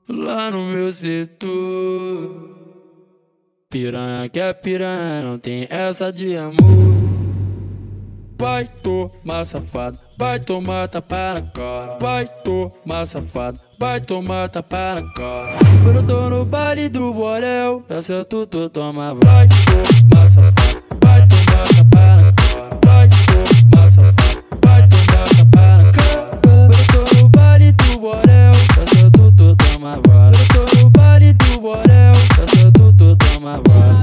Lá no meu setor, piranha que é piranha, não tem essa de amor. Vai tomar safado, vai tomar tapa na cara. Vai tomar safado, vai tomar tapa na cara. Quando eu tô no baile do borel, essa tu toma. Vai tomar safado, vai tomar tapa na cara. Vai tomar safado, vai tomar tapa na cara. Quando eu tô no baile do borel, essa tu toma. Quando eu tô no baile do borel, essa tu toma.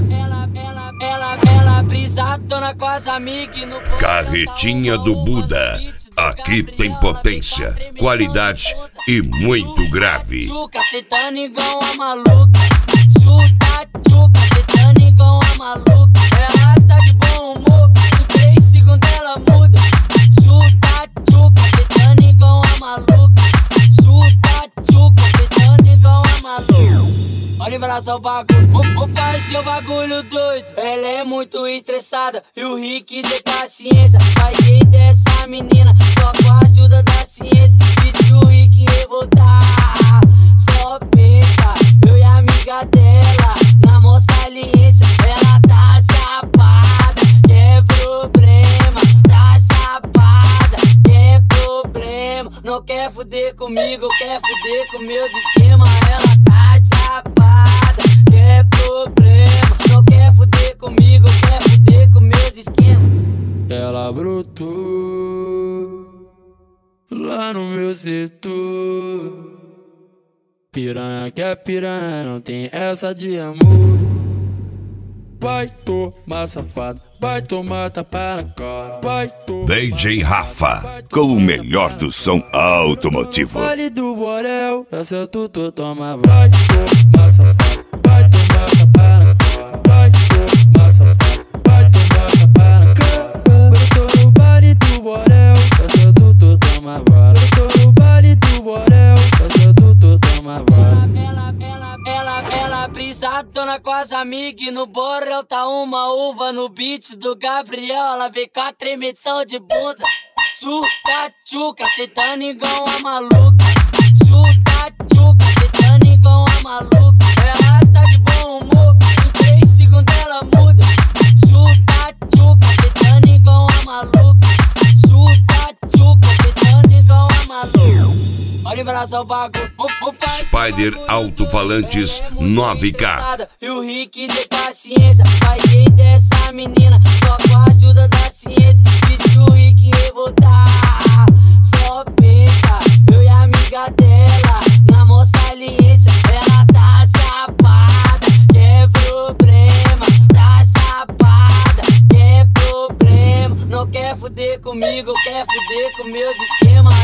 Ela brisadona com as amigas no Carretinha do Buda. Aqui tem potência, qualidade e muito grave. Tchuca, cetando igual a maluca. Chuta, tchuca, cetando igual a maluca. Ela tá de bom humor, em 3 segundos ela muda. Chuta, tchuca, cetando igual a maluca. Chuta, tchuca, cetando igual a maluca. Olha pra só o bagulho, vou fazer o bagulho doido. Ela é muito estressada e o Rick tem paciência. Faz jeito dessa menina, só com a ajuda da ciência. E se o Rick revoltar, só pensa, eu e a amiga dela, na mó saliência. Ela tá chapada, quer problema. Tá chapada, quer problema. Não quer fuder comigo, quer fuder com meus esquemas. Ela tá chapada, quer problema. Não quer fuder comigo, quer fuder com meus esquemas. Ela brotou lá no meu setor. Piranha que é piranha, não tem essa de amor. Vai tomar safado, vai tomar tapa na cara. Vai tomar DJ Rafa, com o melhor do som automotivo. Vale do borel, essa tu toma. Vai tomar safado, vai tomar tapa na cara. Vai tomar safado, vai tomar tapa na cara. Eu tô no baile do borel, essa tu toma. Eu tô no baile do borel, essa tu toma. Ela brisadona com as amigas no borel, tá uma uva no beat do Gabriel. Ela vem com a tremedição de bunda. Chuta, tchuca, cetando igual a maluca. Chuta, tchuca, cetando igual a maluca. Ela tá de bom humor, em 3 segundos ela muda. Chuta, tchuca, cetando igual a maluca. Chuta, tchuca, cetando igual a maluca. Olha pra só o bagulho, Spider Alto-Falantes 9K. E o Rick tem paciência, faz jeito dessa menina, só com a ajuda da ciência. E se o Rick revoltar, só pensa, eu e a amiga dela, na mó saliência. Ela tá chapada, quer problema. Tá chapada, quer problema. Não quer fuder comigo, quer fuder com meus esquemas.